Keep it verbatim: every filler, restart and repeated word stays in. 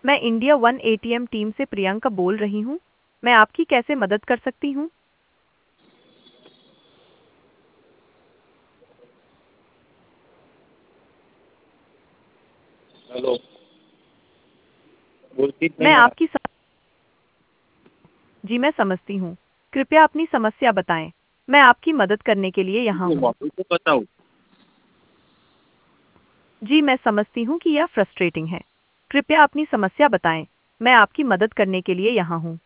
मैं India one ATM team से प्रियंका बोल रही हूँ। मैं आपकी कैसे मदद कर सकती हूँ? हेलो। गुरप्रीत मैं नहीं आ आपकी सम... जी मैं समझती हूँ। कृपया अपनी समस्या बताएं। मैं आपकी मदद करने के लिए यहाँ रहा। हूँ। मॉडल को बताओ। जी मैं समझती हूँ कि यह फ्रस्ट्रेटिंग है। कृपया अपनी समस्या बताएं। मैं आपकी मदद करने के लिए यहाँ हूँ।